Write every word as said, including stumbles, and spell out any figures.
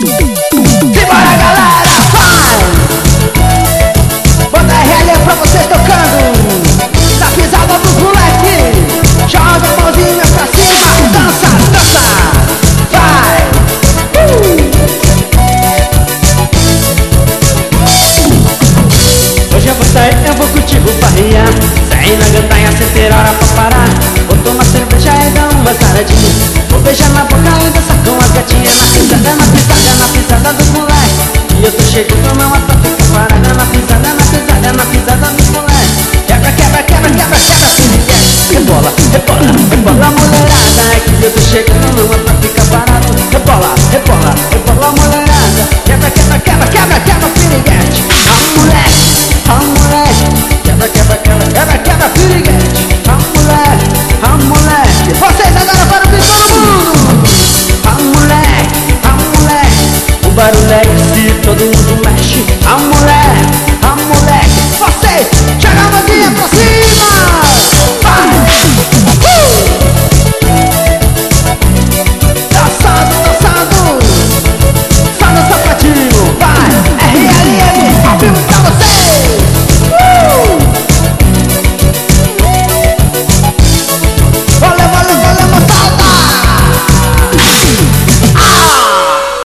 Simbora, galera, vai! Banda R L pra vocês tocando na pisada dos moleque. Joga a mãozinha pra cima, dança, dança, vai! Uh! Hoje eu vou sair, eu vou curtir, vou farrear. Sair na gandaia sem ter hora pra parar. Vou tomar cerveja e dar uma saradinha. Vou beijar na boca e dançar com as gatinhas. Na pisada, na pisada, na pisada dos moleque. E eu tô chegando, não é pra ficar parada. Na pisada, na pisada, na pisada dos moleque. Quebra, quebra, quebra, quebra, quebra, se me quer. Rebola, rebola, rebola, mulherada. Que eu tô chegando, não é pra ficar parado. Rebola, rebola, rebola.